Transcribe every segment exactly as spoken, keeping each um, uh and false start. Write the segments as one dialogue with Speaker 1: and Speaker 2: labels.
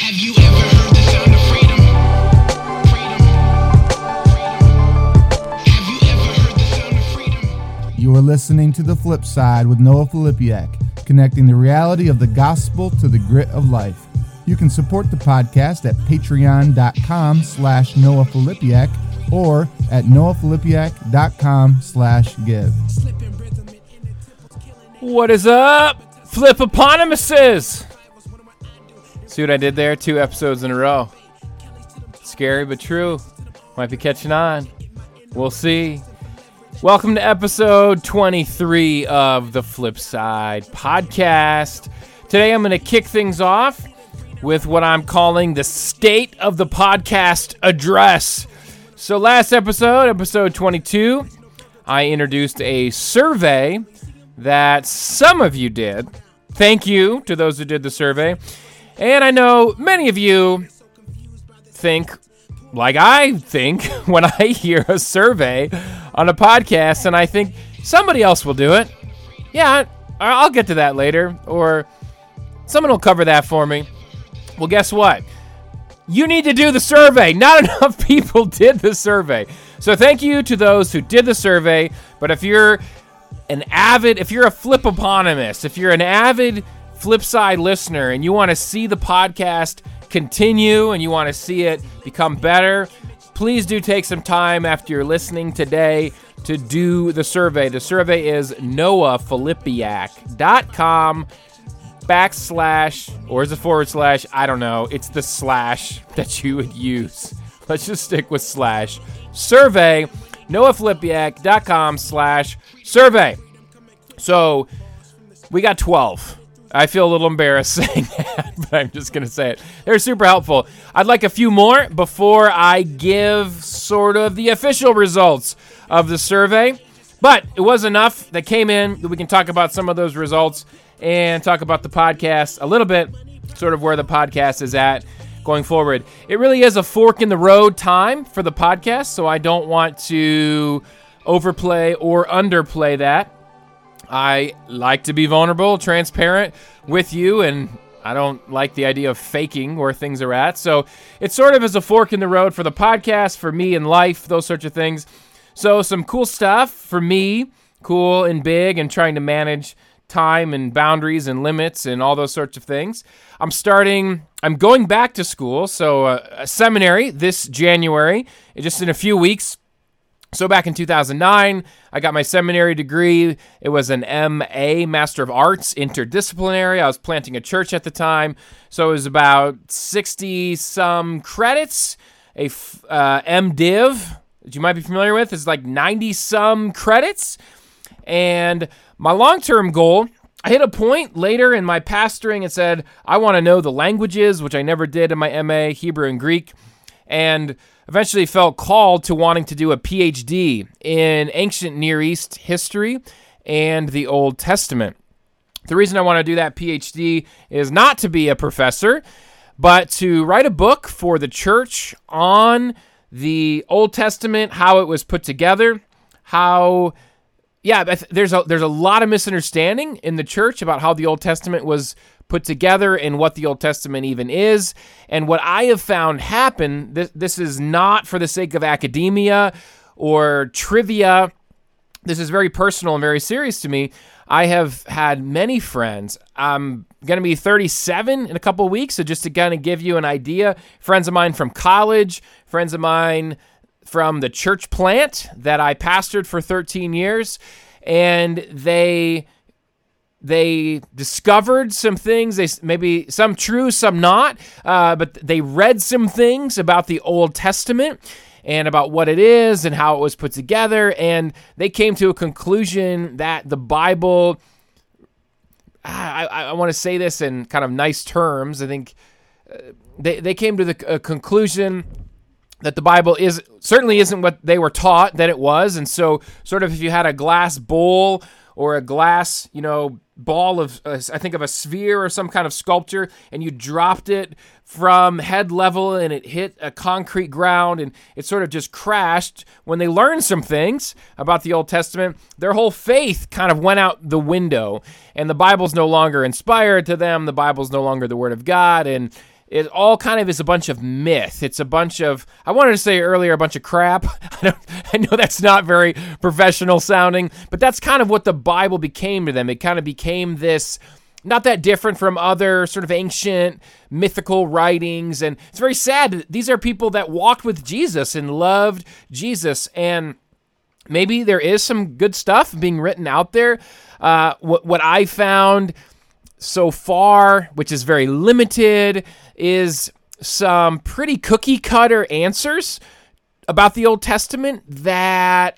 Speaker 1: Have you ever heard the sound of freedom? Freedom. Freedom. Have you ever heard the sound of freedom?
Speaker 2: You are listening to The Flip Side with Noah Filipiak, connecting the reality of the gospel to the grit of life. You can support the podcast at patreon.com slash Noah Filipiak or at noahfilipiak.com slash give.
Speaker 3: What is up, Flip-Eponymouses? See what I did there? Two episodes in a row. Scary but true. Might be catching on. We'll see. Welcome to episode twenty-three of the Flip Side podcast. Today I'm going to kick things off with what I'm calling the State of the Podcast Address. So last episode, episode twenty-two, I introduced a survey that some of you did. Thank you to those who did the survey. And I know many of you think, like I think, when I hear a survey on a podcast, and I think somebody else will do it. Yeah, I'll get to that later, or someone will cover that for me. Well, guess what? You need to do the survey. Not enough people did the survey. So thank you to those who did the survey. But if you're an avid, if you're a flip-eponymous, if you're an avid Flipside listener and you want to see the podcast continue and you want to see it become better, please do take some time after you're listening today to do the survey. The survey is noahfilipiak.com backslash, or is it forward slash? I don't know. It's the slash that you would use. Let's just stick with slash. Survey, noahfilipiak.com slash survey. So we got twelve. I feel a little embarrassed saying that, but I'm just going to say it. They're super helpful. I'd like a few more before I give sort of the official results of the survey. But it was enough that came in that we can talk about some of those results and talk about the podcast a little bit, sort of where the podcast is at going forward. It really is a fork in the road time for the podcast, so I don't want to overplay or underplay that. I like to be vulnerable, transparent with you, and I don't like the idea of faking where things are at. So it sort of is a fork in the road for the podcast, for me in life, those sorts of things. So some cool stuff for me, cool and big, and trying to manage time and boundaries and limits and all those sorts of things. I'm starting, I'm going back to school, so uh, a seminary this January, just in a few weeks. So back in two thousand nine, I got my seminary degree. It was an M A, Master of Arts, interdisciplinary. I was planting a church at the time. So it was about sixty-some credits. A uh, MDiv, that you might be familiar with, is like ninety-some credits. And my long-term goal, I hit a point later in my pastoring and said, I want to know the languages, which I never did in my M A, Hebrew and Greek. And eventually felt called to wanting to do a P H D in ancient Near East history and the Old Testament. The reason I want to do that P H D is not to be a professor, but to write a book for the church on the Old Testament, how it was put together, how, yeah, there's a, there's a lot of misunderstanding in the church about how the Old Testament was put together and what the Old Testament even is. And what I have found happen, this, this is not for the sake of academia or trivia. This is very personal and very serious to me. I have had many friends. I'm going to be thirty-seven in a couple of weeks, so just to kind of give you an idea, friends of mine from college, friends of mine from the church plant that I pastored for thirteen years, and they... They discovered some things, they maybe some true, some not, uh, but they read some things about the Old Testament and about what it is and how it was put together, and they came to a conclusion that the Bible, I, I, I want to say this in kind of nice terms, I think uh, they, they came to the uh, conclusion that the Bible is certainly isn't what they were taught that it was, and so sort of if you had a glass bowl or a glass, you know, ball of, uh, I think of a sphere or some kind of sculpture, and you dropped it from head level and it hit a concrete ground and it sort of just crashed. When they learned some things about the Old Testament, their whole faith kind of went out the window, and the Bible's no longer inspired to them. The Bible's no longer the Word of God, and it all kind of is a bunch of myth. It's a bunch of, I wanted to say earlier, a bunch of crap. I, don't, I know that's not very professional sounding, but that's kind of what the Bible became to them. It kind of became this, not that different from other sort of ancient mythical writings. And it's very sad. These are people that walked with Jesus and loved Jesus. And maybe there is some good stuff being written out there. Uh, what, what I found so far, which is very limited, is some pretty cookie cutter answers about the Old Testament that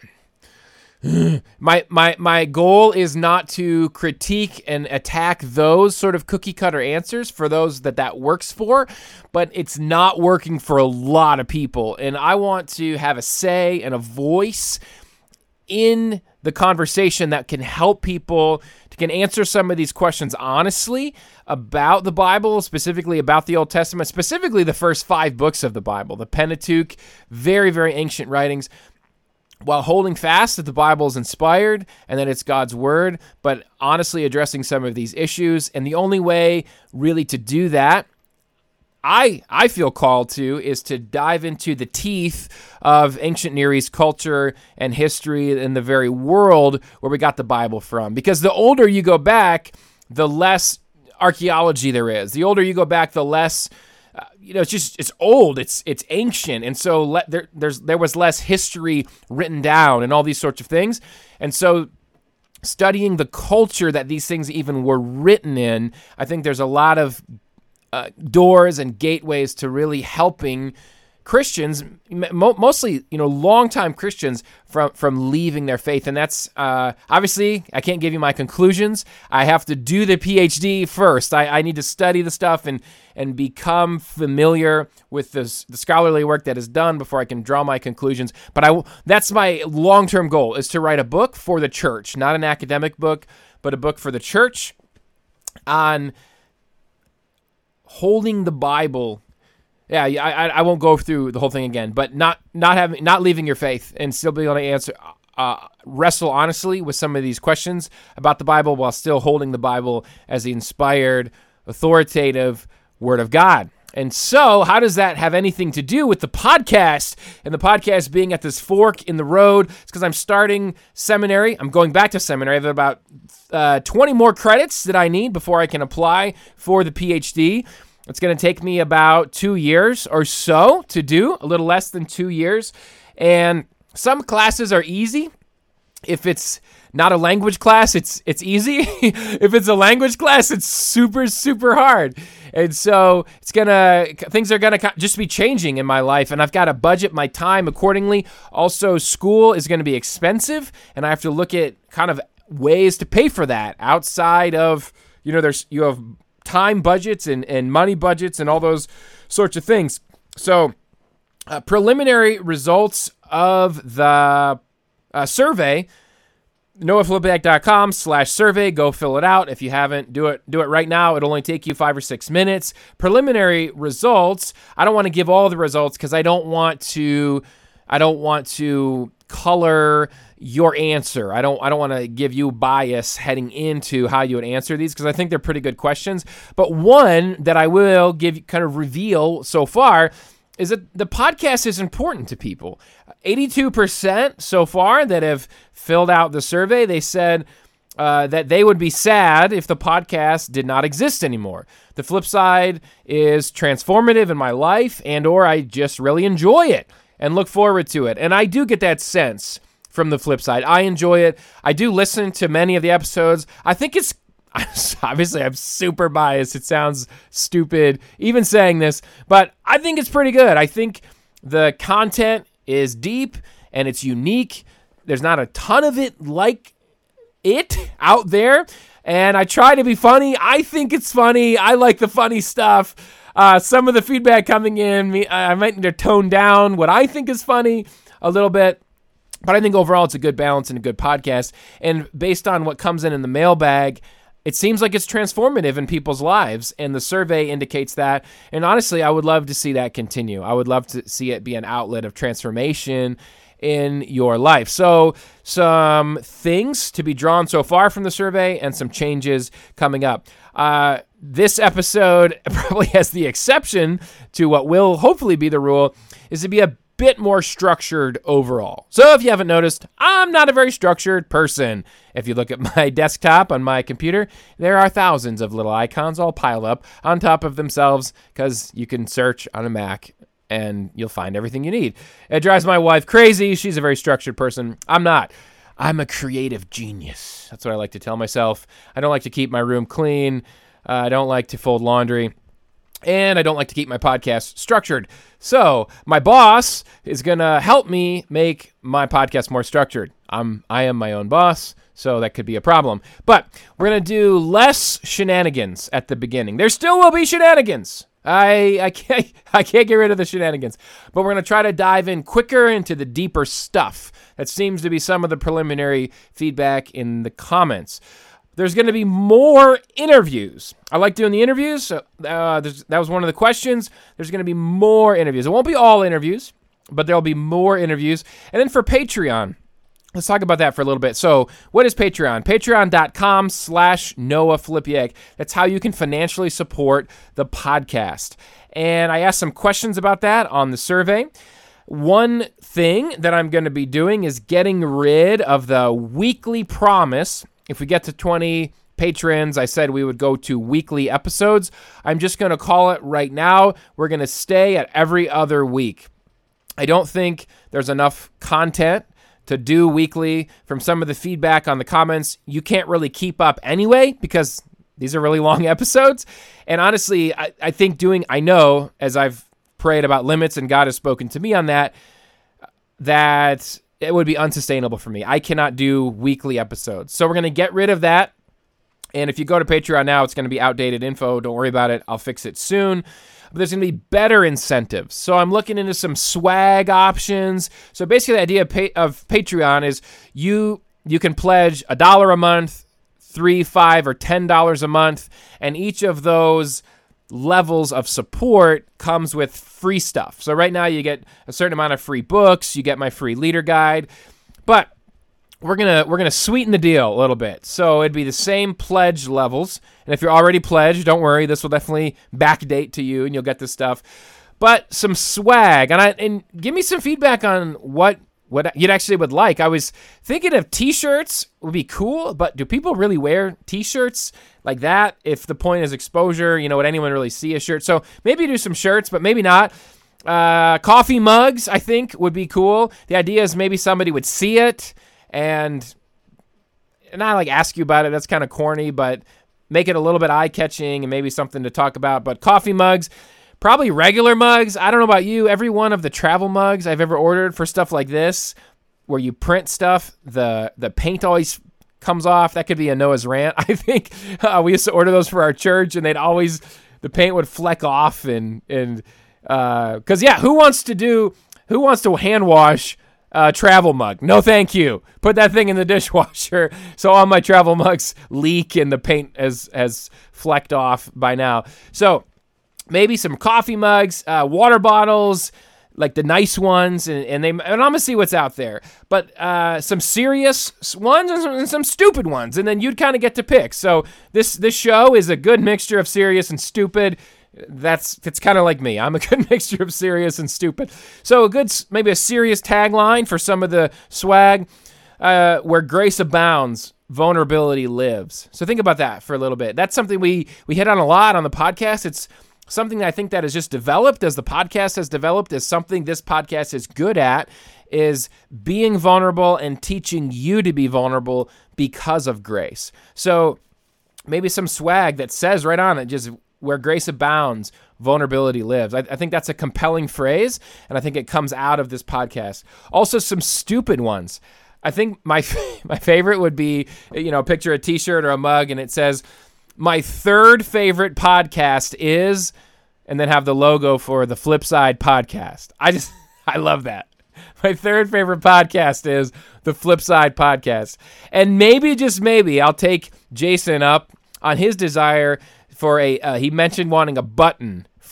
Speaker 3: my my my goal is not to critique and attack those sort of cookie cutter answers for those that that works for, but it's not working for a lot of people. And I want to have a say and a voice in the conversation that can help people, to can answer some of these questions honestly about the Bible, specifically about the Old Testament, specifically the first five books of the Bible, the Pentateuch, very, very ancient writings, while holding fast that the Bible is inspired and that it's God's word, but honestly addressing some of these issues. And the only way really to do that, I I feel called to, is to dive into the teeth of ancient Near East culture and history and the very world where we got the Bible from. Because the older you go back, the less archaeology there is. The older you go back, the less, uh, you know, it's just, it's old, it's it's ancient. And so le- there, there's there was less history written down and all these sorts of things. And so studying the culture that these things even were written in, I think there's a lot of Uh, doors and gateways to really helping Christians, mo- mostly, you know, longtime Christians, from from leaving their faith. And that's, uh, obviously, I can't give you my conclusions. I have to do the P H D first. I, I need to study the stuff and and become familiar with this, the scholarly work that is done before I can draw my conclusions. But I, that's my long-term goal, is to write a book for the church, not an academic book, but a book for the church on holding the Bible. Yeah, I I won't go through the whole thing again, but not not having not leaving your faith and still being able to answer, uh, wrestle honestly with some of these questions about the Bible while still holding the Bible as the inspired, authoritative Word of God. And so, how does that have anything to do with the podcast? And the podcast being at this fork in the road? It's because I'm starting seminary. I'm going back to seminary. I have about uh, twenty more credits that I need before I can apply for the P H D. It's going to take me about two years or so to do, a little less than two years. And some classes are easy. If it's not a language class, it's it's easy. If it's a language class, it's super, super hard. And so it's gonna things are gonna just be changing in my life, and I've got to budget my time accordingly. Also, school is going to be expensive, and I have to look at kind of ways to pay for that outside of, you know, there's you have time budgets and, and money budgets and all those sorts of things. So uh, preliminary results of the uh, survey, noahfilipiak.com slash survey. Go fill it out. If you haven't, do it do it right now. It'll only take you five or six minutes. Preliminary results. I don't want to give all the results because I don't want to I don't want to color your answer. I don't I don't want to give you bias heading into how you would answer these, because I think they're pretty good questions. But one that I will give kind of reveal so far is that the podcast is important to people. eighty-two percent so far that have filled out the survey, they said uh, that they would be sad if the podcast did not exist anymore. The flip side is transformative in my life, and or I just really enjoy it and look forward to it. And I do get that sense from the flip side. I enjoy it. I do listen to many of the episodes. I think it's, obviously I'm super biased. It sounds stupid even saying this, but I think it's pretty good. I think the content is deep and it's unique. There's not a ton of it like it out there. And I try to be funny. I think it's funny. I like the funny stuff. Uh, some of the feedback coming in, me, I might need to tone down what I think is funny a little bit. But I think overall it's a good balance and a good podcast. And based on what comes in in the mailbag, it seems like it's transformative in people's lives. And the survey indicates that. And honestly, I would love to see that continue. I would love to see it be an outlet of transformation in your life. So some things to be drawn so far from the survey and some changes coming up. Uh, this episode probably has the exception to what will hopefully be the rule, is to be a bit more structured overall. So if you haven't noticed, I'm not a very structured person. If you look at my desktop on my computer, there are thousands of little icons all piled up on top of themselves because you can search on a Mac and you'll find everything you need. It drives my wife crazy. She's a very structured person. I'm not. I'm a creative genius. That's what I like to tell myself. I don't like to keep my room clean. Uh, I don't like to fold laundry. And I don't like to keep my podcast structured. So my boss is going to help me make my podcast more structured. I'm, I am my own boss, so that could be a problem. But we're going to do less shenanigans at the beginning. There still will be shenanigans. I, I, can't, I can't get rid of the shenanigans. But we're going to try to dive in quicker into the deeper stuff. That seems to be some of the preliminary feedback in the comments. There's going to be more interviews. I like doing the interviews. So, uh, that was one of the questions. There's going to be more interviews. It won't be all interviews, but there'll be more interviews. And then for Patreon, let's talk about that for a little bit. So what is Patreon? Patreon.com slash Noah Filipiak. That's how you can financially support the podcast. And I asked some questions about that on the survey. One thing that I'm going to be doing is getting rid of the weekly promise. If we get to twenty patrons, I said we would go to weekly episodes. I'm just going to call it right now. We're going to stay at every other week. I don't think there's enough content to do weekly. From some of the feedback on the comments, you can't really keep up anyway because these are really long episodes. And honestly, I, I think doing, I know, as I've prayed about limits and God has spoken to me on that, that it would be unsustainable for me. I cannot do weekly episodes. So we're going to get rid of that. And if you go to Patreon now, it's going to be outdated info. Don't worry about it. I'll fix it soon. But there's going to be better incentives. So I'm looking into some swag options. So basically the idea of, pa- of Patreon is you you can pledge a dollar a month, three, five, or ten dollars a month. And each of those levels of support comes with free stuff. So right now you get a certain amount of free books, you get my free leader guide, but we're going to we're going to sweeten the deal a little bit. So it'd be the same pledge levels. And if you're already pledged, don't worry, this will definitely backdate to you and you'll get this stuff. But some swag, and I and give me some feedback on what what you'd actually would like. I was thinking of t-shirts would be cool, but do people really wear t-shirts like that? If the point is exposure, you know, would anyone really see a shirt? So maybe do some shirts, but maybe not. Uh, coffee mugs, I think, would be cool. The idea is maybe somebody would see it and not like ask you about it. That's kind of corny, but make it a little bit eye-catching and maybe something to talk about. But coffee mugs, probably regular mugs. I don't know about you. Every one of the travel mugs I've ever ordered for stuff like this, where you print stuff, the the paint always comes off. That could be a Noah's rant. I think uh, we used to order those for our church, and they'd always, the paint would fleck off, and and because uh, yeah, who wants to do? Who wants to hand wash a travel mug? No, thank you. Put that thing in the dishwasher. So all my travel mugs leak, and the paint has has flecked off by now. So maybe some coffee mugs, uh, water bottles, like the nice ones, and, and they and I'm gonna see what's out there. But uh, some serious ones and some, and some stupid ones, and then you'd kind of get to pick. So this this show is a good mixture of serious and stupid. That's it's kind of like me. I'm a good mixture of serious and stupid. So a good maybe a serious tagline for some of the swag, uh, where grace abounds, vulnerability lives. So think about that for a little bit. That's something we we hit on a lot on the podcast. It's something that I think that has just developed as the podcast has developed, is something this podcast is good at, is being vulnerable and teaching you to be vulnerable because of grace. So maybe some swag that says right on it, just where grace abounds, vulnerability lives. I, I think that's a compelling phrase, and I think it comes out of this podcast. Also, some stupid ones. I think my my favorite would be, you know, picture a t-shirt or a mug, and it says, my third favorite podcast is, and then have the logo for the Flipside podcast. I just, I love that. My third favorite podcast is the Flipside podcast. And maybe, just maybe, I'll take Jason up on his desire for a, uh, he mentioned wanting a button for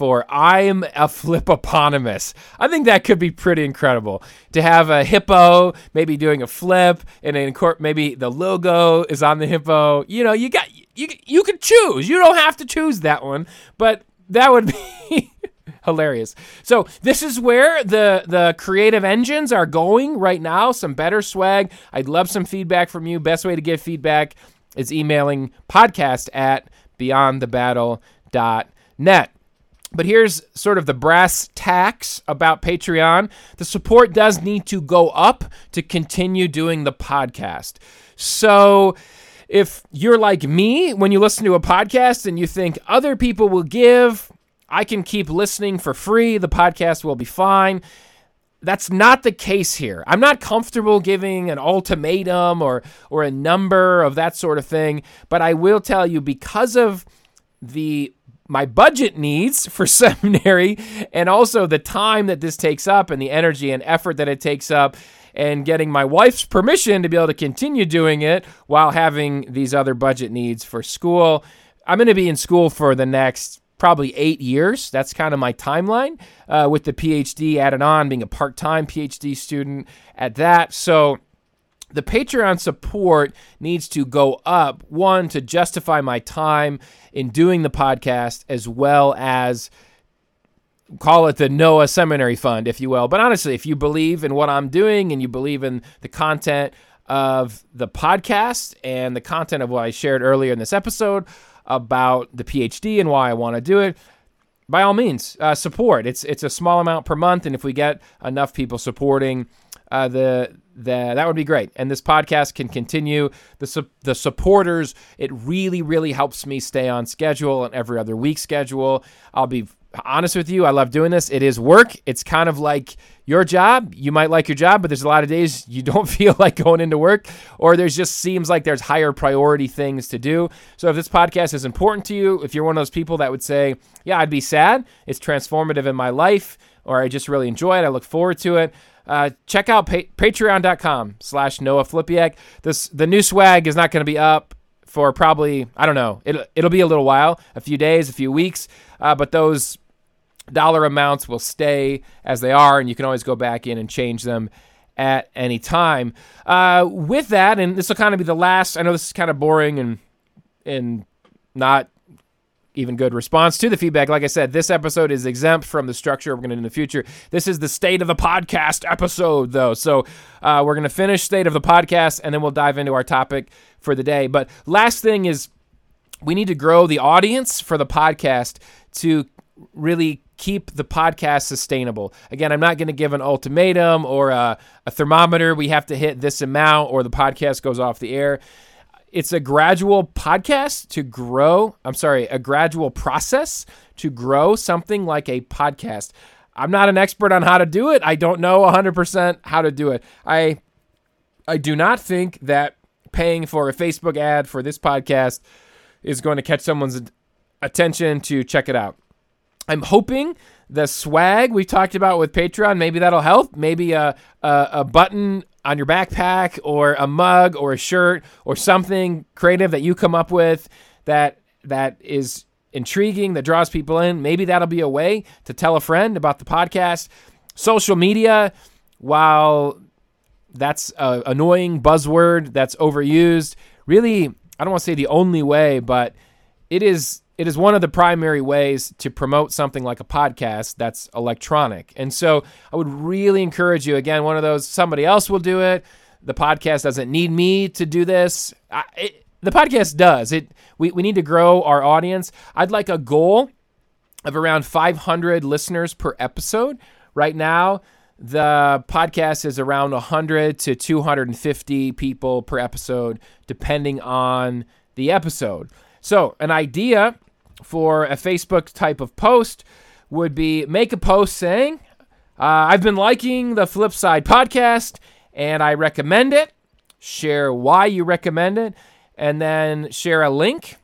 Speaker 3: for I'm a Flipopotamus. I think that could be pretty incredible to have a hippo maybe doing a flip, and then maybe the logo is on the hippo. You know, you got you you could choose. You don't have to choose that one, but that would be hilarious. So this is where the the creative engines are going right now. Some better swag. I'd love some feedback from you. Best way to get feedback is emailing podcast at beyond the battle dot net. But here's sort of the brass tacks about Patreon. The support does need to go up to continue doing the podcast. So if you're like me, when you listen to a podcast and you think other people will give, I can keep listening for free, the podcast will be fine. That's not the case here. I'm not comfortable giving an ultimatum or or a number of that sort of thing, but I will tell you, because of the my budget needs for seminary and also the time that this takes up and the energy and effort that it takes up, and getting my wife's permission to be able to continue doing it while having these other budget needs for school, I'm going to be in school for the next probably eight years. That's kind of my timeline, uh, with the PhD added on, being a part-time PhD student at that. So the Patreon support needs to go up, one, to justify my time in doing the podcast, as well as call it the Noah Seminary Fund, if you will. But honestly, if you believe in what I'm doing and you believe in the content of the podcast and the content of what I shared earlier in this episode about the PhD and why I want to do it, by all means, uh, support. It's it's a small amount per month, and if we get enough people supporting, uh, the the that would be great. And this podcast can continue. The su- the supporters, it really really helps me stay on schedule and every other week schedule. I'll be honest with you, I love doing this. It is work. It's kind of like your job. You might like your job, but there's a lot of days you don't feel like going into work, or there's just seems like there's higher priority things to do. So if this podcast is important to you, if you're one of those people that would say, yeah, I'd be sad, it's transformative in my life, or I just really enjoy it, I look forward to it, uh, check out pa- patreon.com slash Noah Flipiak. This, the new swag is not going to be up for probably, I don't know, it'll, it'll be a little while, a few days, a few weeks, uh, but those dollar amounts will stay as they are, and you can always go back in and change them at any time. Uh, with that, and this will kind of be the last, I know this is kind of boring and and not even good response to the feedback. Like I said, this episode is exempt from the structure we're going to do in the future. This is the State of the Podcast episode, though. So uh, we're going to finish State of the Podcast, and then we'll dive into our topic for the day. But last thing is, we need to grow the audience for the podcast to really keep the podcast sustainable. Again, I'm not going to give an ultimatum or a, a thermometer. We have to hit this amount or the podcast goes off the air. It's a gradual podcast to grow. I'm sorry, a gradual process to grow something like a podcast. I'm not an expert on how to do it. I don't know one hundred percent how to do it. I I do not think that paying for a Facebook ad for this podcast is going to catch someone's attention to check it out. I'm hoping the swag we talked about with Patreon, maybe that'll help. Maybe a, a a button on your backpack, or a mug, or a shirt, or something creative that you come up with that that is intriguing, that draws people in. Maybe that'll be a way to tell a friend about the podcast. Social media, while that's an annoying buzzword that's overused, really, I don't want to say the only way, but it is It is one of the primary ways to promote something like a podcast that's electronic. And so I would really encourage you, again, one of those, somebody else will do it. The podcast doesn't need me to do this. I, it, the podcast does. It. We, we need to grow our audience. I'd like a goal of around five hundred listeners per episode. Right now, the podcast is around one hundred to two hundred fifty people per episode, depending on the episode. So an idea for a Facebook type of post would be, make a post saying, uh, I've been liking the Flipside podcast and I recommend it. Share why you recommend it, and then share a link,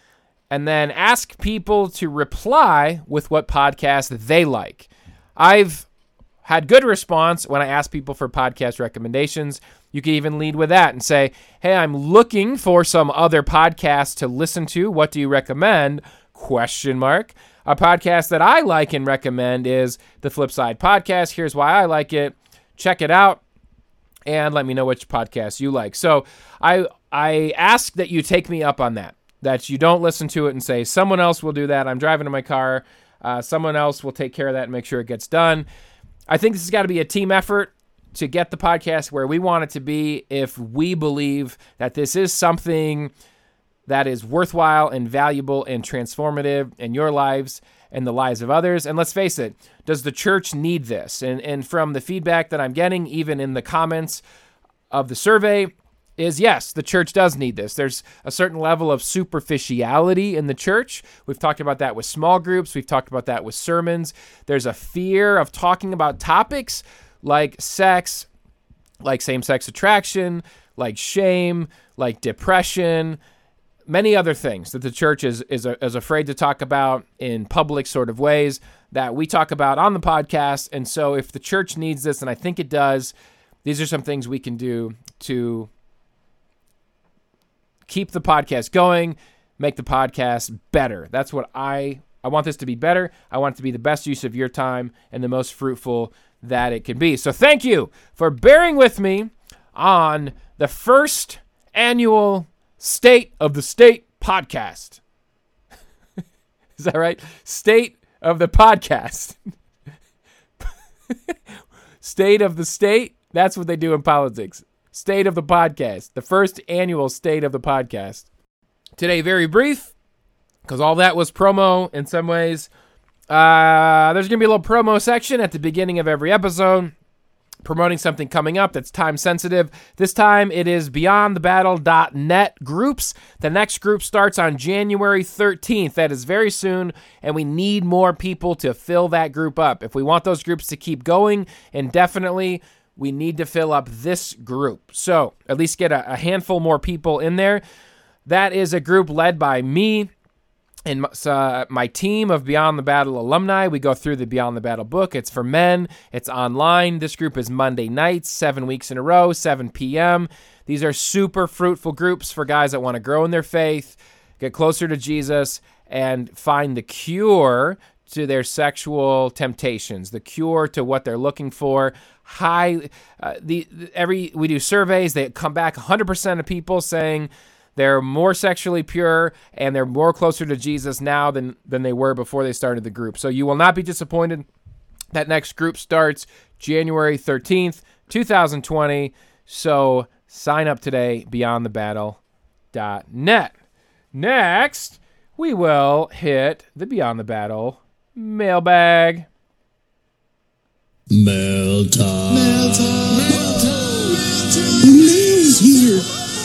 Speaker 3: and then ask people to reply with what podcast they like. I've had good response when I ask people for podcast recommendations. You can even lead with that and say, hey, I'm looking for some other podcasts to listen to. What do you recommend? Question mark. A podcast that I like and recommend is the Flip Side Podcast. Here's why I like it. Check it out and let me know which podcast you like. So I I ask that you take me up on that, that you don't listen to it and say, someone else will do that. I'm driving in my car. Uh, someone else will take care of that and make sure it gets done. I think this has got to be a team effort to get the podcast where we want it to be if we believe that this is something that is worthwhile and valuable and transformative in your lives and the lives of others. And let's face it, does the church need this? And and from the feedback that I'm getting, even in the comments of the survey, is yes, the church does need this. There's a certain level of superficiality in the church. We've talked about that with small groups. We've talked about that with sermons. There's a fear of talking about topics like sex, like same-sex attraction, like shame, like depression, many other things that the church is is, is afraid to talk about in public sort of ways that we talk about on the podcast. And so if the church needs this, and I think it does, these are some things we can do to keep the podcast going, make the podcast better. That's what I, I want this to be better. I want it to be the best use of your time and the most fruitful that it can be. So thank you for bearing with me on the first annual State of the State podcast. Is that right? State of the podcast. State of the State. That's what they do in politics. State of the podcast. The first annual State of the podcast. Today, very brief, because all that was promo in some ways. Uh, there's going to be a little promo section at the beginning of every episode, promoting something coming up that's time sensitive. This time it is beyond the battle dot net groups. The next group starts on January thirteenth. That is very soon, and we need more people to fill that group up. If we want those groups to keep going indefinitely, we need to fill up this group. So at least get a, a handful more people in there. That is a group led by me and uh, my team of Beyond the Battle alumni. We go through the Beyond the Battle book. It's for men. It's online. This group is Monday nights, seven weeks in a row, seven p.m. These are super fruitful groups for guys that want to grow in their faith, get closer to Jesus, and find the cure to their sexual temptations, the cure to what they're looking for. High, uh, the every we do surveys. They come back one hundred percent of people saying they're more sexually pure and they're more closer to Jesus now than, than they were before they started the group. So you will not be disappointed. That next group starts January thirteenth, twenty twenty. So sign up today, beyond the battle dot net. Next, we will hit the Beyond the Battle mailbag.
Speaker 4: Mail time. Mail time. Mail time. Mail time. Mail's here.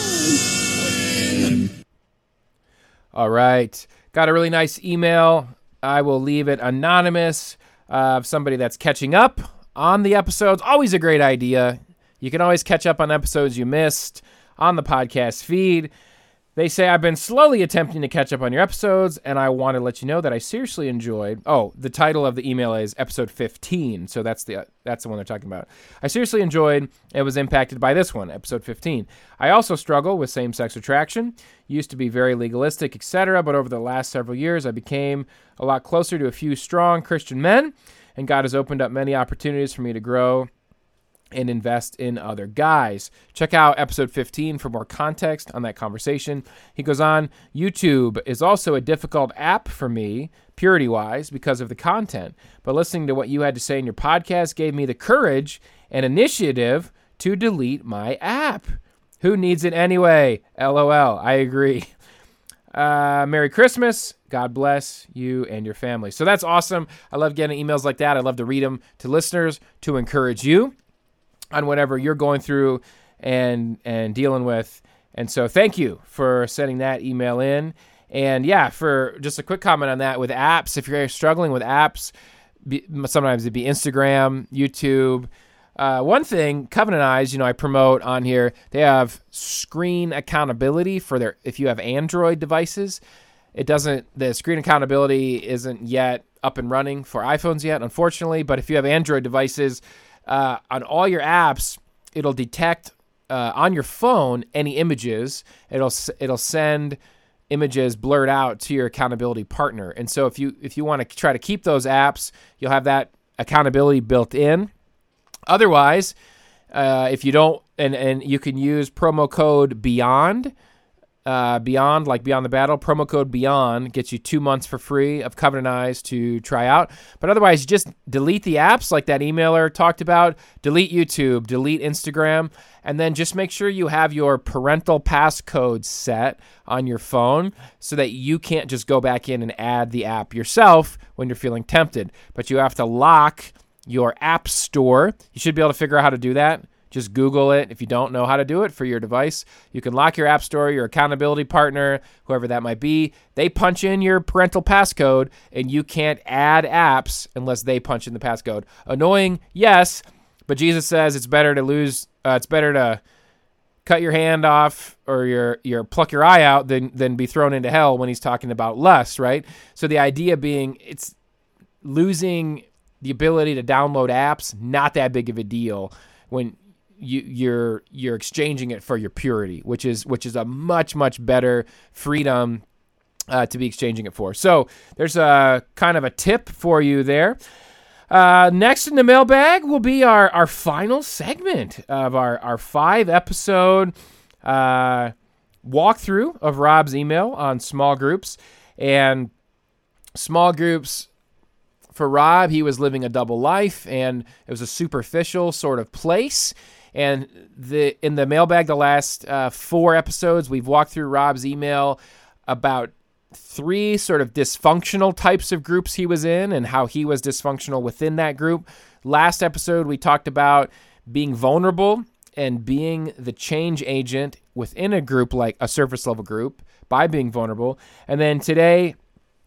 Speaker 3: All right. Got a really nice email. I will leave it anonymous uh, of somebody that's catching up on the episodes. Always a great idea. You can always catch up on episodes you missed on the podcast feed. They say, I've been slowly attempting to catch up on your episodes, and I want to let you know that I seriously enjoyed... Oh, the title of the email is episode fifteen, so that's the that's the one they're talking about. I seriously enjoyed and was impacted by this one, episode fifteen. I also struggle with same-sex attraction, used to be very legalistic, et cetera, but over the last several years, I became a lot closer to a few strong Christian men, and God has opened up many opportunities for me to grow and invest in other guys. Check out episode fifteen for more context on that conversation. He goes on, YouTube is also a difficult app for me, purity-wise, because of the content. But listening to what you had to say in your podcast gave me the courage and initiative to delete my app. Who needs it anyway? LOL. I agree. Uh, Merry Christmas. God bless you and your family. So that's awesome. I love getting emails like that. I love to read them to listeners to encourage you on whatever you're going through and and dealing with. And so thank you for sending that email in. And yeah, for just a quick comment on that with apps, if you're struggling with apps, be, sometimes it'd be Instagram, YouTube. Uh, one thing, Covenant Eyes, you know, I promote on here, they have screen accountability for their, if you have Android devices, it doesn't, the screen accountability isn't yet up and running for iPhones yet, unfortunately. But if you have Android devices, Uh, on all your apps, it'll detect uh, on your phone any images. It'll it'll send images blurred out to your accountability partner. And so if you if you want to try to keep those apps, you'll have that accountability built in. Otherwise, uh, if you don't, and, and you can use promo code BEYOND, uh, Beyond, like Beyond the Battle, promo code BEYOND gets you two months for free of Covenant Eyes to try out. But otherwise, just delete the apps like that emailer talked about, delete YouTube, delete Instagram, and then just make sure you have your parental passcode set on your phone so that you can't just go back in and add the app yourself when you're feeling tempted. But you have to lock your app store. You should be able to figure out how to do that. Just Google it. If you don't know how to do it for your device, you can lock your app store, your accountability partner, whoever that might be. They punch in your parental passcode, and you can't add apps unless they punch in the passcode. Annoying, yes, but Jesus says it's better to lose. Uh, it's better to cut your hand off or your your pluck your eye out than than be thrown into hell when he's talking about lust, right? So the idea being, it's losing the ability to download apps, not that big of a deal when you, you're you're exchanging it for your purity, which is which is a much much better freedom uh, to be exchanging it for. So there's a kind of a tip for you there. Uh, next in the mailbag will be our, our final segment of our, our five episode uh, walkthrough of Rob's email on small groups. And small groups for Rob, he was living a double life, and it was a superficial sort of place. And the in the mailbag, the last uh, four episodes, we've walked through Rob's email about three sort of dysfunctional types of groups he was in and how he was dysfunctional within that group. Last episode, we talked about being vulnerable and being the change agent within a group, like a surface level group, by being vulnerable. And then today,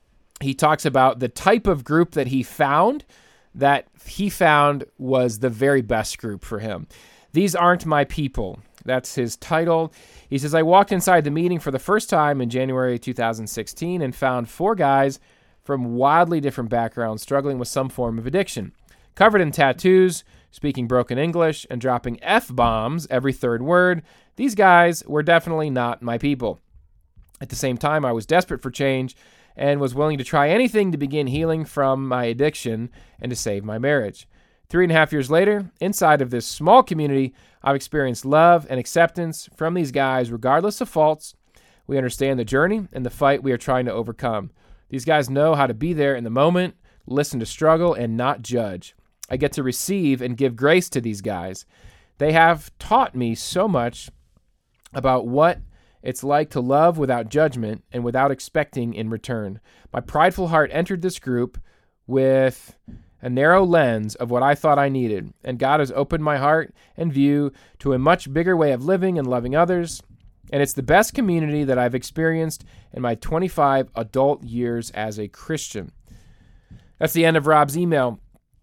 Speaker 3: he talks about the type of group that he found that he found was the very best group for him. These aren't my people. That's his title. He says, I walked inside the meeting for the first time in January two thousand sixteen and found four guys from wildly different backgrounds struggling with some form of addiction. Covered in tattoos, speaking broken English, and dropping F-bombs every third word, these guys were definitely not my people. At the same time, I was desperate for change and was willing to try anything to begin healing from my addiction and to save my marriage. Three and a half years later, inside of this small community, I've experienced love and acceptance from these guys, regardless of faults. We understand the journey and the fight we are trying to overcome. These guys know how to be there in the moment, listen to struggle, and not judge. I get to receive and give grace to these guys. They have taught me so much about what it's like to love without judgment and without expecting in return. My prideful heart entered this group with a narrow lens of what I thought I needed, and God has opened my heart and view to a much bigger way of living and loving others, and it's the best community that I've experienced in my twenty-five adult years as a Christian. That's the end of Rob's email,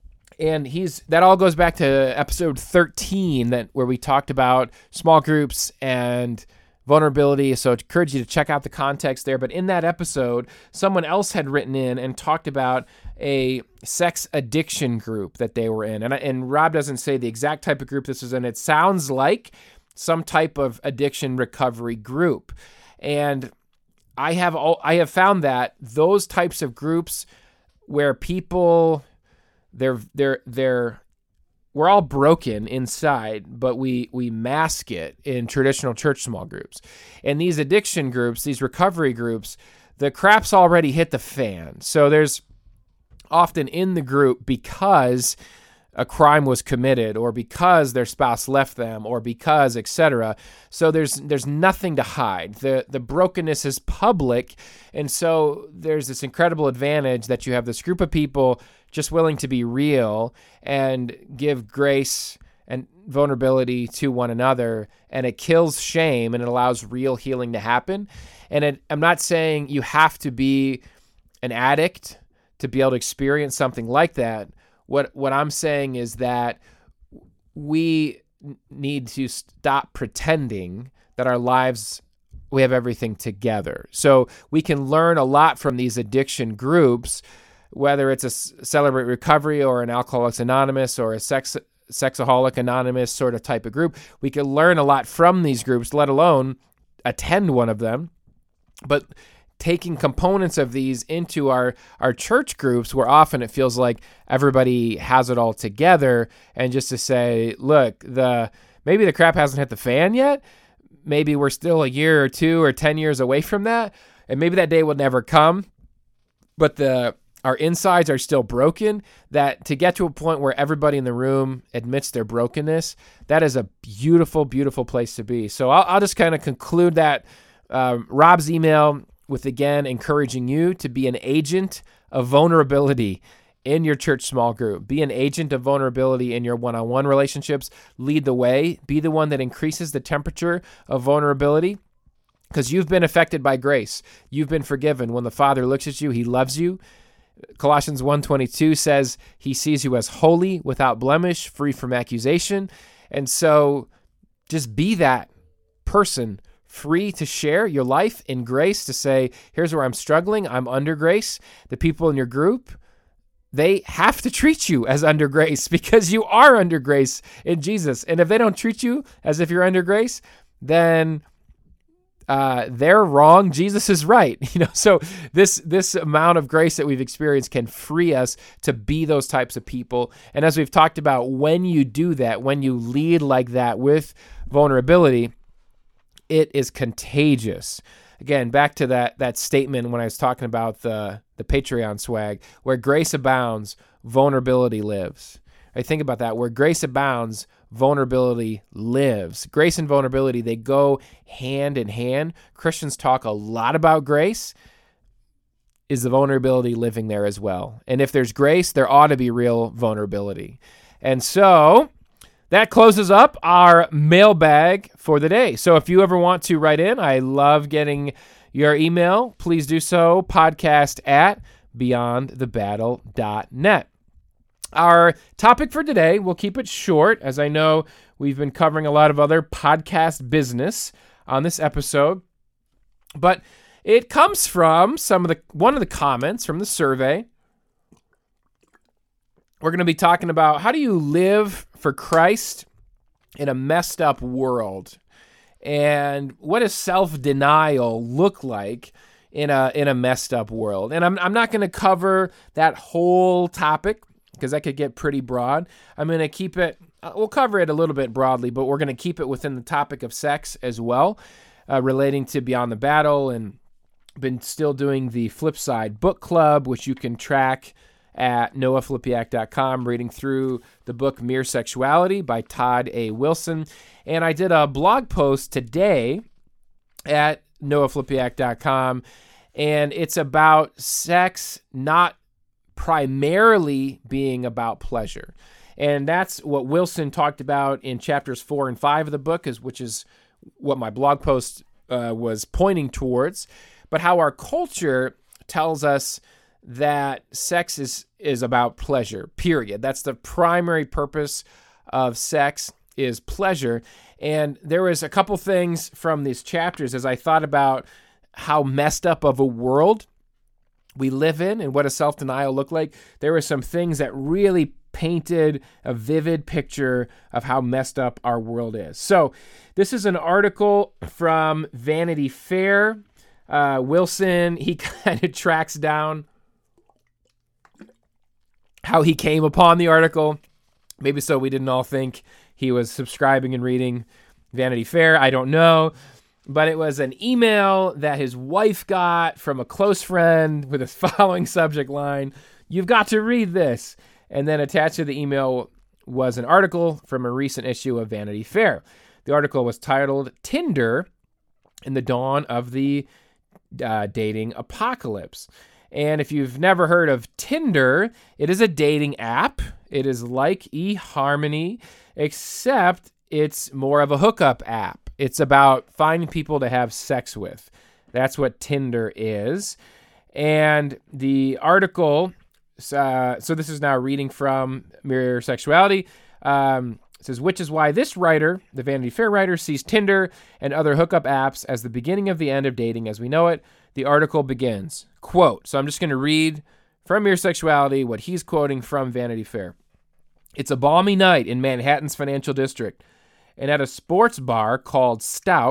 Speaker 3: and he's that all goes back to episode thirteen, that where we talked about small groups and vulnerability, so I encourage you to check out the context there. But in that episode, someone else had written in and talked about a sex addiction group that they were in. And, and Rob doesn't say the exact type of group this was in. It sounds like some type of addiction recovery group. And I have all, I have found that those types of groups where people, they're, they're, they're, we're all broken inside, but we we mask it in traditional church small groups. And these addiction groups, these recovery groups, the crap's already hit the fan. So there's often in the group because a crime was committed, or because their spouse left them, or because et cetera. So there's there's nothing to hide. The the brokenness is public, and so there's this incredible advantage that you have this group of people just willing to be real and give grace and vulnerability to one another, and it kills shame and it allows real healing to happen. And it, I'm not saying you have to be an addict to be able to experience something like that. What what I'm saying is that we need to stop pretending that our lives, we have everything together. So we can learn a lot from these addiction groups, whether it's a Celebrate Recovery or an Alcoholics Anonymous or a sex Sexaholic Anonymous sort of type of group. We can learn a lot from these groups, let alone attend one of them. But taking components of these into our, our church groups, where often it feels like everybody has it all together, and just to say, look, the maybe the crap hasn't hit the fan yet. Maybe we're still a year or two or ten years away from that, and maybe that day will never come. But the our insides are still broken, that to get to a point where everybody in the room admits their brokenness, that is a beautiful, beautiful place to be. So I'll, I'll just kind of conclude that um, Rob's email with, again, encouraging you to be an agent of vulnerability in your church small group. Be an agent of vulnerability in your one-on-one relationships. Lead the way. Be the one that increases the temperature of vulnerability, because you've been affected by grace. You've been forgiven. When the Father looks at you, he loves you. Colossians one twenty-two says he sees you as holy, without blemish, free from accusation. And so just be that person, free to share your life in grace, to say, here's where I'm struggling. I'm under grace. The people in your group, they have to treat you as under grace, because you are under grace in Jesus. And if they don't treat you as if you're under grace, then uh, they're wrong. Jesus is right. You know, so this this amount of grace that we've experienced can free us to be those types of people. And as we've talked about, when you do that, when you lead like that with vulnerability, it is contagious. Again, back to that that statement when I was talking about the, the Patreon swag, where grace abounds, vulnerability lives. I think about that. Where grace abounds, vulnerability lives. Grace and vulnerability, they go hand in hand. Christians talk a lot about grace. Is the vulnerability living there as well? And if there's grace, there ought to be real vulnerability. And so that closes up our mailbag for the day. So if you ever want to write in, I love getting your email. Please do so, podcast at beyond the battle dot net. Our topic for today, we'll keep it short, as I know we've been covering a lot of other podcast business on this episode. But it comes from some of the one of the comments from the survey. We're going to be talking about, how do you live for Christ in a messed up world? And what does self-denial look like in a in a messed up world? And I'm I'm not going to cover that whole topic, because that could get pretty broad. I'm going to keep it, uh, we'll cover it a little bit broadly, but we're going to keep it within the topic of sex as well, uh, relating to Beyond the Battle, and been still doing the Flip Side Book Club, which you can track at noah flipiak dot com, reading through the book Mere Sexuality by Todd A. Wilson. And I did a blog post today at noah flipiak dot com, and it's about sex not primarily being about pleasure. And that's what Wilson talked about in chapters four and five of the book, is which is what my blog post uh, was pointing towards. But how our culture tells us that sex is is about pleasure, period. That's the primary purpose of sex, is pleasure. And there was a couple things from these chapters as I thought about how messed up of a world we live in and what does self-denial look like. There were some things that really painted a vivid picture of how messed up our world is. So this is an article from Vanity Fair. Uh, Wilson, he kind of tracks down how he came upon the article. Maybe so we didn't all think he was subscribing and reading Vanity Fair. I don't know. But it was an email that his wife got from a close friend with the following subject line: "You've got to read this." And then attached to the email was an article from a recent issue of Vanity Fair. The article was titled "Tinder in the Dawn of the uh, Dating Apocalypse." And if you've never heard of Tinder, it is a dating app. It is like eHarmony, except it's more of a hookup app. It's about finding people to have sex with. That's what Tinder is. And the article, uh, so this is now reading from Mere Sexuality, um, it says, which is why this writer, the Vanity Fair writer, sees Tinder and other hookup apps as the beginning of the end of dating as we know it. The article begins, quote, so I'm just going to read from Mere Sexuality what he's quoting from Vanity Fair. "It's a balmy night in Manhattan's financial district, and at a sports bar called Stout,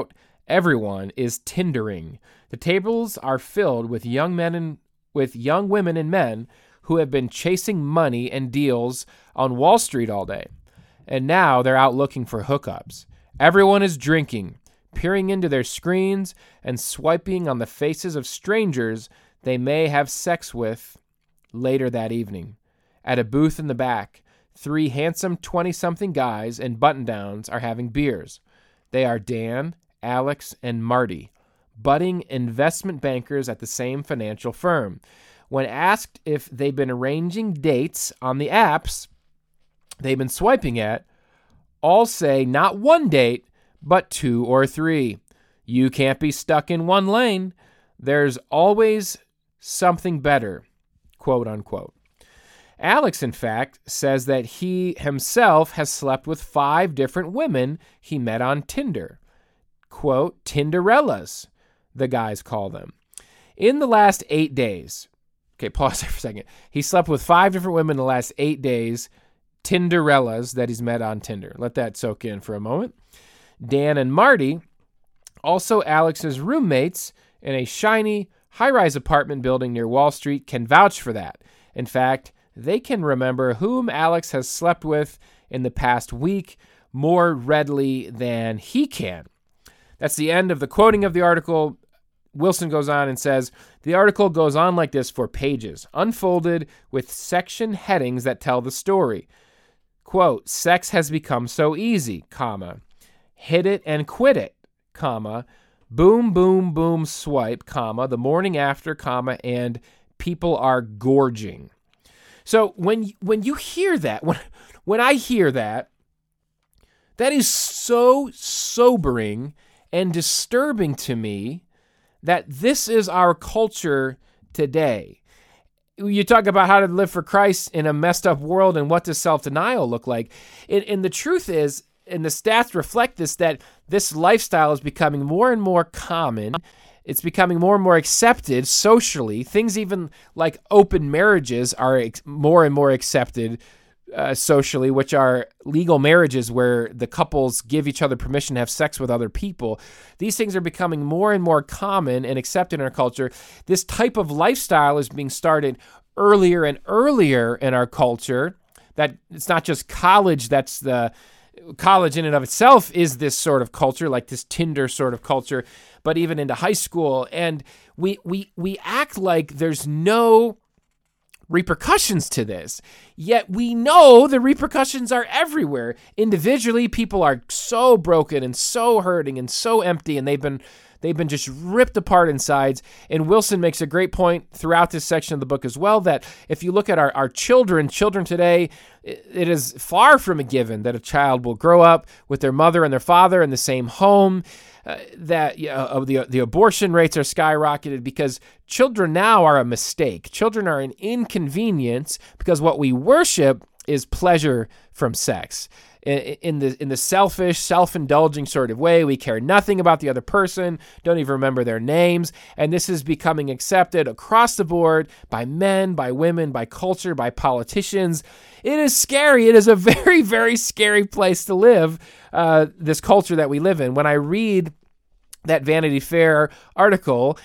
Speaker 3: Everyone is Tindering. The tables are filled with young men and with young women and men who have been chasing money and deals on Wall Street all day. And now they're out looking for hookups. Everyone is drinking, peering into their screens, and swiping on the faces of strangers they may have sex with later that evening. At a booth in the back, three handsome twenty-something guys in button-downs are having beers. They are Dan, Alex, and Marty, budding investment bankers at the same financial firm. When asked if they've been arranging dates on the apps they've been swiping at, all say not one date, but two or three. You can't be stuck in one lane. There's always something better, quote unquote. Alex, in fact, says that he himself has slept with five different women he met on Tinder. Quote, Tinderellas, the guys call them. In the last eight days, okay, pause there for a second. He slept with five different women in the last eight days, Tinderellas that he's met on Tinder. Let that soak in for a moment. Dan and Marty, also Alex's roommates in a shiny, high-rise apartment building near Wall Street, can vouch for that. In fact, they can remember whom Alex has slept with in the past week more readily than he can. That's the end of the quoting of the article. Wilson goes on and says, the article goes on like this for pages, unfolded with section headings that tell the story. Quote, sex has become so easy, comma, hit it and quit it, comma, boom, boom, boom, swipe, comma, the morning after, comma, and people are gorging. So when when you hear that, when when I hear that, that is so sobering and disturbing to me that this is our culture today. You talk about how to live for Christ in a messed up world and what does self-denial look like. And, and the truth is, and the stats reflect this, that this lifestyle is becoming more and more common. It's becoming more and more accepted socially. Things even like open marriages are ex- more and more accepted uh, socially, which are legal marriages where the couples give each other permission to have sex with other people. These things are becoming more and more common and accepted in our culture. This type of lifestyle is being started earlier and earlier in our culture. That it's not just college that's the college in and of itself is this sort of culture, like this Tinder sort of culture, but even into high school. And we we we act like there's no repercussions to this, yet we know the repercussions are everywhere. Individually, people are so broken and so hurting and so empty, and they've been they've been just ripped apart inside. And Wilson makes a great point throughout this section of the book as well, that if you look at our, our children, children today, it is far from a given that a child will grow up with their mother and their father in the same home. Uh, that uh, the the abortion rates are skyrocketed because children now are a mistake. Children are an inconvenience because what we worship is pleasure from sex. In, in the in the selfish, self-indulging sort of way, we care nothing about the other person, don't even remember their names, and this is becoming accepted across the board by men, by women, by culture, by politicians. It is scary. It is a very, very scary place to live, uh, this culture that we live in. When I read that Vanity Fair article,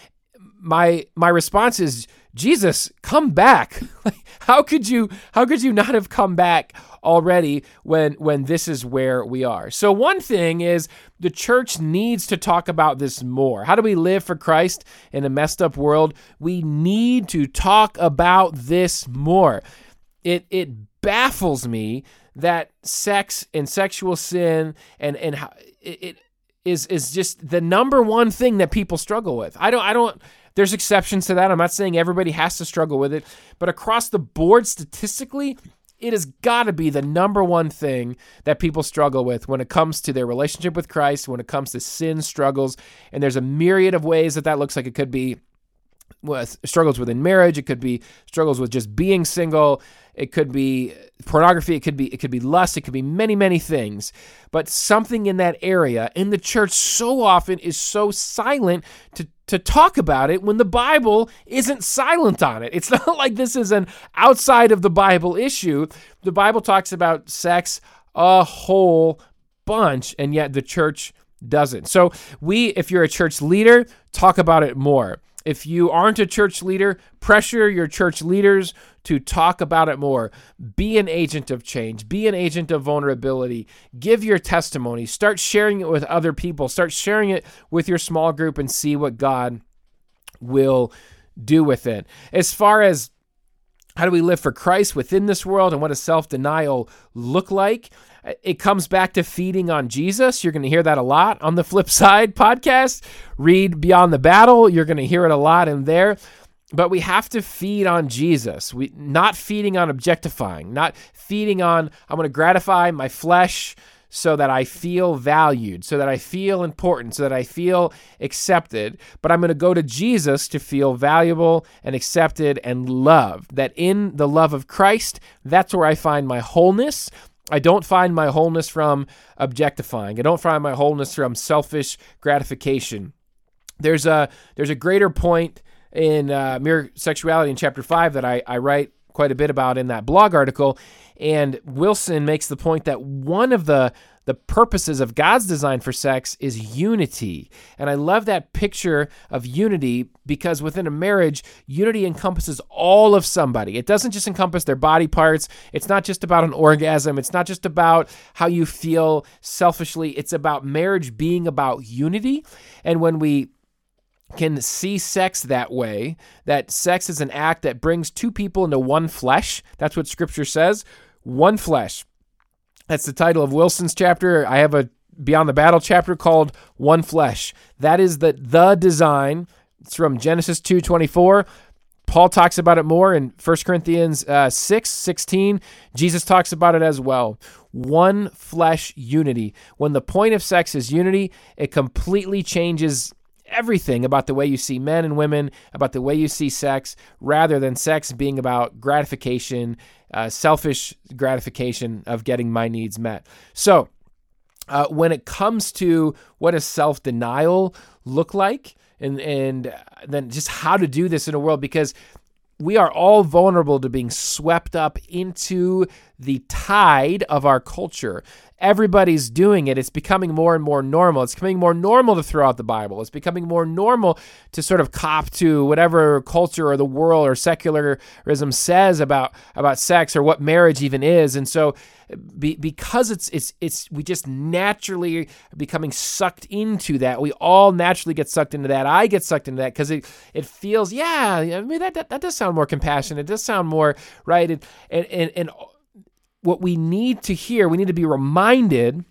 Speaker 3: my my response is, Jesus, come back. Like, how could you how could you not have come back already when when this is where we are? So one thing is the church needs to talk about this more. How do we live for Christ in a messed up world? We need to talk about this more. It it baffles me that sex and sexual sin and and how it, it is is just the number one thing that people struggle with. I don't I don't There's exceptions to that. I'm not saying everybody has to struggle with it, but across the board, statistically, it has got to be the number one thing that people struggle with when it comes to their relationship with Christ, when it comes to sin struggles. And there's a myriad of ways that that looks like. It could be with struggles within marriage. It could be struggles with just being single. It could be pornography. It could be it could be lust. It could be many, many things. But something in that area in the church so often is so silent to to talk about it when the Bible isn't silent on it. It's not like this is an outside of the Bible issue. The Bible talks about sex a whole bunch, and yet the church doesn't. So we, if you're a church leader, talk about it more. If you aren't a church leader, pressure your church leaders to talk about it more. Be an agent of change. Be an agent of vulnerability. Give your testimony. Start sharing it with other people. Start sharing it with your small group and see what God will do with it. As far as how do we live for Christ within this world and what does self-denial look like? It comes back to feeding on Jesus. You're going to hear that a lot on the Flip Side podcast. Read Beyond the Battle. You're going to hear it a lot in there. But we have to feed on Jesus. We not feeding on objectifying, not feeding on, I'm going to gratify my flesh so that I feel valued, so that I feel important, so that I feel accepted. But I'm going to go to Jesus to feel valuable and accepted and loved. That in the love of Christ, that's where I find my wholeness. I don't find my wholeness from objectifying. I don't find my wholeness from selfish gratification. There's a there's a greater point in uh, Mere Sexuality in chapter five that I, I write quite a bit about in that blog article. And Wilson makes the point that one of the the purposes of God's design for sex is unity. And I love that picture of unity because within a marriage, unity encompasses all of somebody. It doesn't just encompass their body parts. It's not just about an orgasm. It's not just about how you feel selfishly. It's about marriage being about unity. And when we can see sex that way, that sex is an act that brings two people into one flesh. That's what Scripture says, one flesh. That's the title of Wilson's chapter. I have a Beyond the Battle chapter called One Flesh. That is the, the design. It's from Genesis two twenty-four. Paul talks about it more in First Corinthians uh, six sixteen. Jesus talks about it as well. One flesh unity. When the point of sex is unity, it completely changes everything about the way you see men and women, about the way you see sex, rather than sex being about gratification, uh, selfish gratification of getting my needs met. So uh, when it comes to what does self-denial look like, and, and then just how to do this in a world, because we are all vulnerable to being swept up into the tide of our culture. Everybody's doing it. It's becoming more and more normal. It's becoming more normal to throw out the Bible. It's becoming more normal to sort of cop to whatever culture or the world or secularism says about, about sex or what marriage even is. And so be, because it's it's it's we just naturally are becoming sucked into that. We all naturally get sucked into that. I get sucked into that because it it feels, yeah, I mean, that, that, that does sound more compassionate. It does sound more right. And, and, and, and what we need to hear, we need to be reminded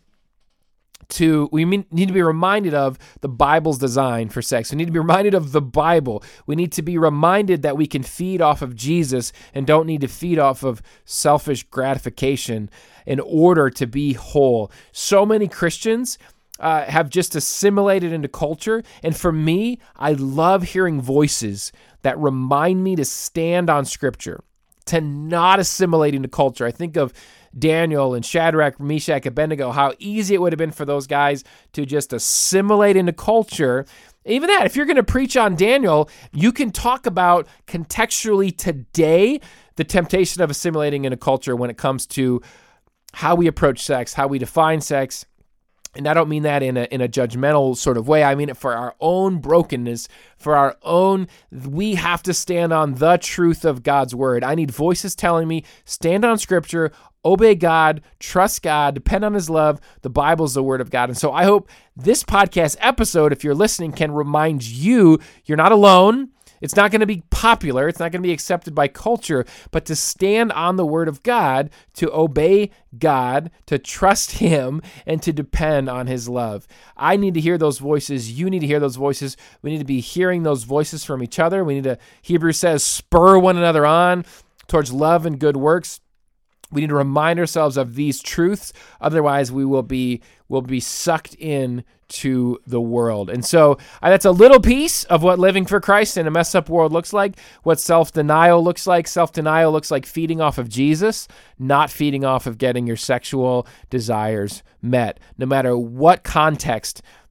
Speaker 3: to, we mean, need to be reminded of the Bible's design for sex. We need to be reminded of the Bible. We need to be reminded that we can feed off of Jesus and don't need to feed off of selfish gratification in order to be whole. So many Christians uh, have just assimilated into culture. And for me, I love hearing voices that remind me to stand on Scripture, to not assimilate into culture. I think of Daniel and Shadrach, Meshach, Abednego, how easy it would have been for those guys to just assimilate into culture. Even that, if you're going to preach on Daniel, you can talk about contextually today the temptation of assimilating into culture when it comes to how we approach sex, how we define sex. And I don't mean that in a in a judgmental sort of way. I mean it for our own brokenness, for our own, we have to stand on the truth of God's word. I need voices telling me, stand on Scripture, obey God, trust God, depend on His love. The Bible is the word of God. And so I hope this podcast episode, if you're listening, can remind you you're not alone. It's not going to be popular. It's not going to be accepted by culture, but to stand on the word of God, to obey God, to trust Him, and to depend on His love. I need to hear those voices. You need to hear those voices. We need to be hearing those voices from each other. We need to, Hebrews says, spur one another on towards love and good works. We need to remind ourselves of these truths. Otherwise, we will be will be sucked in to the world. And so uh, that's a little piece of what living for Christ in a messed up world looks like, what self-denial looks like. Self-denial looks like feeding off of Jesus, not feeding off of getting your sexual desires met, no matter what context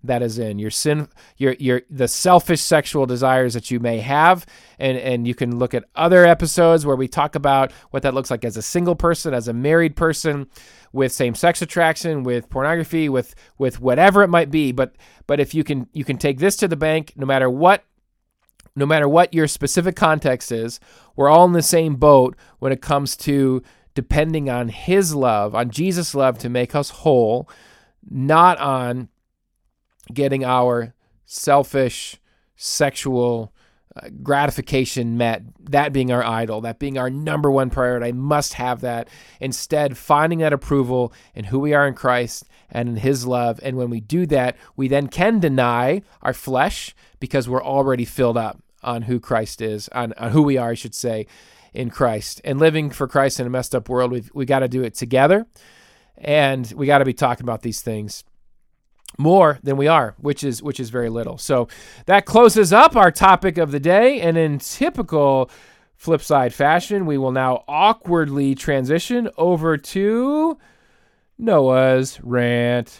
Speaker 3: that is in your sin, your your the selfish sexual desires that you may have, and and you can look at other episodes where we talk about what that looks like as a single person, as a married person, with same-sex attraction, with pornography, with with whatever it might be. But but if you can you can take this to the bank, no matter what, no matter what your specific context is, we're all in the same boat when it comes to depending on His love, on Jesus' love to make us whole, not on getting our selfish sexual uh, gratification met, that being our idol, that being our number one priority. I must have that. Instead, finding that approval in who we are in Christ and in His love. And when we do that, we then can deny our flesh because we're already filled up on who Christ is, on, on who we are, I should say, in Christ. And living for Christ in a messed up world, we've, we got to do it together. And we got to be talking about these things more than we are, which is which is very little. So that closes up our topic of the day. And in typical Flipside fashion, we will now awkwardly transition over to Noah's Rant.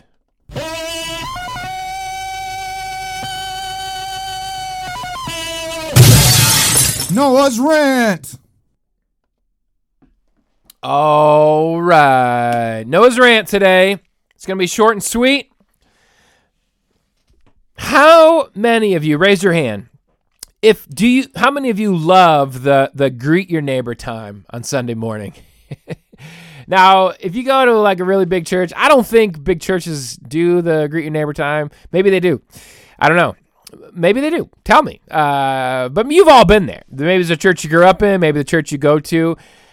Speaker 2: Noah's Rant.
Speaker 3: All right. Noah's Rant today. It's going to be short and sweet. How many of you, raise your hand, if do you how many of you love the the greet your neighbor time on Sunday morning? Now, if you go to like a really big church, I don't think big churches do the greet your neighbor time. Maybe they do. I don't know. Maybe they do. Tell me. Uh, but you've all been there. Maybe it's a church you grew up in, maybe the church you go to.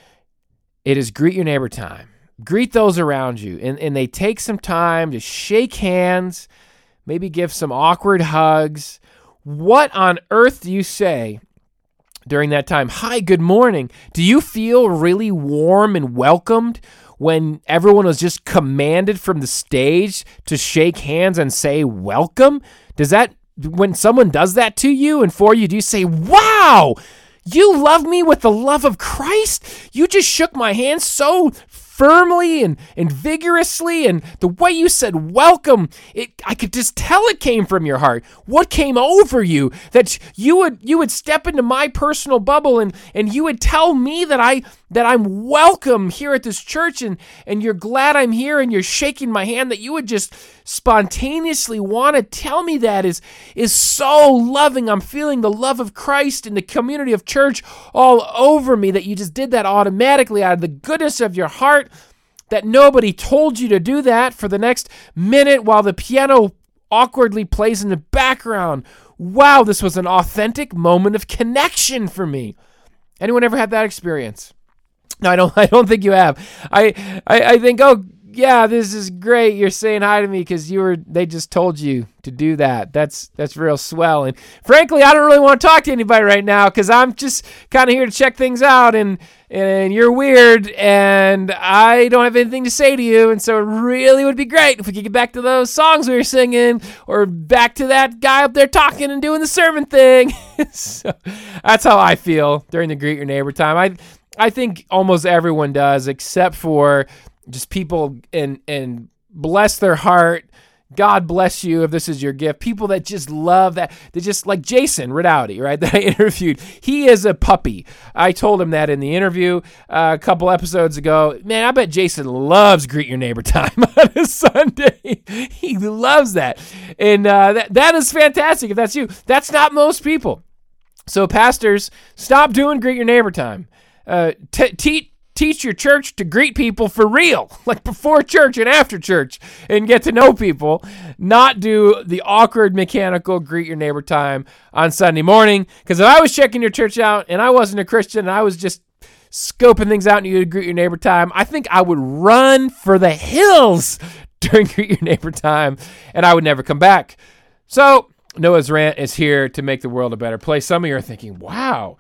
Speaker 3: It is greet your neighbor time. Greet those around you. And, and they take some time to shake hands, maybe give some awkward hugs. What on earth do you say during that time? Hi, good morning. Do you feel really warm and welcomed when everyone was just commanded from the stage to shake hands and say welcome? Does that, when someone does that to you and for you, do you say, wow, you love me with the love of Christ? You just shook my hand so firmly and, and vigorously, and the way you said welcome, it I could just tell it came from your heart. What came over you that you would you would step into my personal bubble and and you would tell me that I that I'm welcome here at this church, and and you're glad I'm here, and you're shaking my hand, that you would just spontaneously want to tell me that is is so loving. I'm feeling the love of Christ and the community of church all over me, that you just did that automatically out of the goodness of your heart, that nobody told you to do that for the next minute while the piano awkwardly plays in the background. Wow, this was an authentic moment of connection for me. Anyone ever had that experience? No, I don't. I don't think you have. I, I, I think, oh yeah, this is great. You're saying hi to me because you were. They just told you to do that. That's that's real swell. And frankly, I don't really want to talk to anybody right now because I'm just kind of here to check things out. And and you're weird, and I don't have anything to say to you. And so it really would be great if we could get back to those songs we were singing, or back to that guy up there talking and doing the sermon thing. So that's how I feel during the greet your neighbor time. I. I think almost everyone does, except for just people, and and bless their heart. God bless you if this is your gift. People that just love that. They just, like Jason Redowdy, right, that I interviewed. He is a puppy. I told him that in the interview uh, a couple episodes ago. Man, I bet Jason loves greet your neighbor time on a Sunday. He loves that. And uh, that that is fantastic if that's you. That's not most people. So pastors, stop doing greet your neighbor time. Uh, t- te- teach your church to greet people for real, like before church and after church, and get to know people. Not do the awkward mechanical greet your neighbor time on Sunday morning. Because if I was checking your church out and I wasn't a Christian and I was just scoping things out and you would greet your neighbor time, I think I would run for the hills during greet your neighbor time, and I would never come back. So Noah's Rant is here to make the world a better place. Some of you are thinking, wow,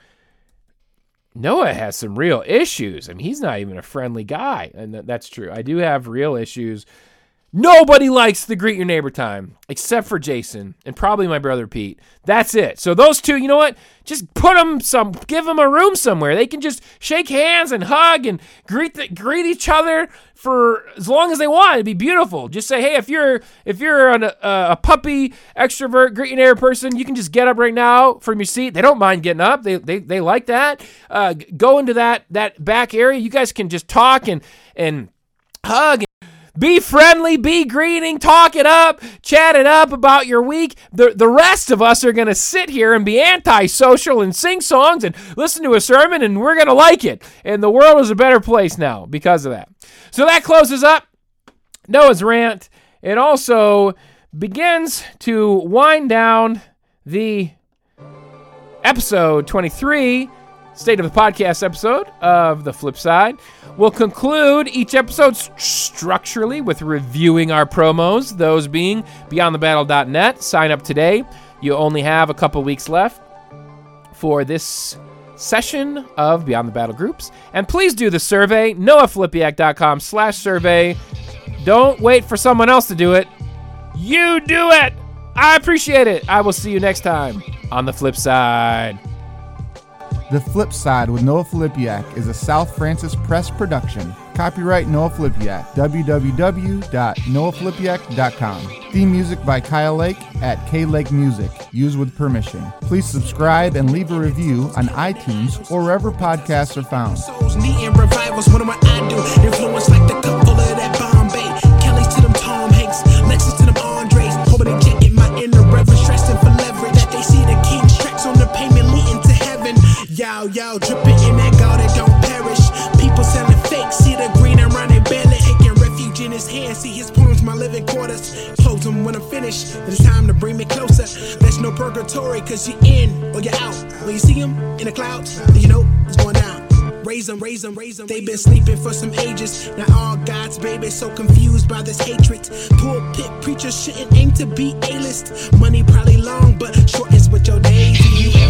Speaker 3: Noah has some real issues. I mean, he's not even a friendly guy. And th- that's true. I do have real issues Nobody likes the greet your neighbor time except for Jason and probably my brother Pete. That's it. So those two, you know what? Just put them some, give them a room somewhere. They can just shake hands and hug and greet the, greet each other for as long as they want. It'd be beautiful. Just say, hey, if you're if you're an, a, a puppy extrovert greet your neighbor person, you can just get up right now from your seat. They don't mind getting up. They they they like that. Uh, go into that that back area. You guys can just talk and and hug. Be friendly, be greeting, talk it up, chat it up about your week. The the rest of us are going to sit here and be antisocial and sing songs and listen to a sermon, and we're going to like it. And the world is a better place now because of that. So that closes up Noah's rant. It also begins to wind down the episode twenty-three, State of the Podcast episode of The Flip Side. We'll conclude each episode st- structurally with reviewing our promos, those being beyond the battle dot net. Sign up today. You only have a couple weeks left for this session of Beyond the Battle groups. And please do the survey, noah flipiak dot com slash survey. Don't wait for someone else to do it. You do it. I appreciate it. I will see you next time on The Flip Side.
Speaker 2: The Flip Side with Noah Filipiak is a South Francis Press production. Copyright Noah Filipiak. w w w dot noah flipiak dot com. Theme music by Kyle Lake at K Lake Music. Used with permission. Please subscribe and leave a review on iTunes or wherever podcasts are found.
Speaker 4: Souls needing revivals, what am I do? Influence like the couple of that Bombay. Kelly's to them Tom Hanks, Lexus to them Andres. Hoping they can't get my inner reverence, stressing for leverage. That they see the king's tracks on the payment leading to heaven. Yow, yow, dripping in that God that don't perish. People selling fake, see the green and running belly. Taking refuge in his hand, see his palms, my living quarters. Close them when I'm finished, it's time to bring me closer. There's no purgatory, cause you're in or you're out. When you see him in the clouds, then you know it's going down. Raise them, raise them, raise them. They've been sleeping for some ages. Now all God's babies so confused by this hatred. Pulpit preachers shouldn't aim to be A-list. Money probably long, but short is with your days. You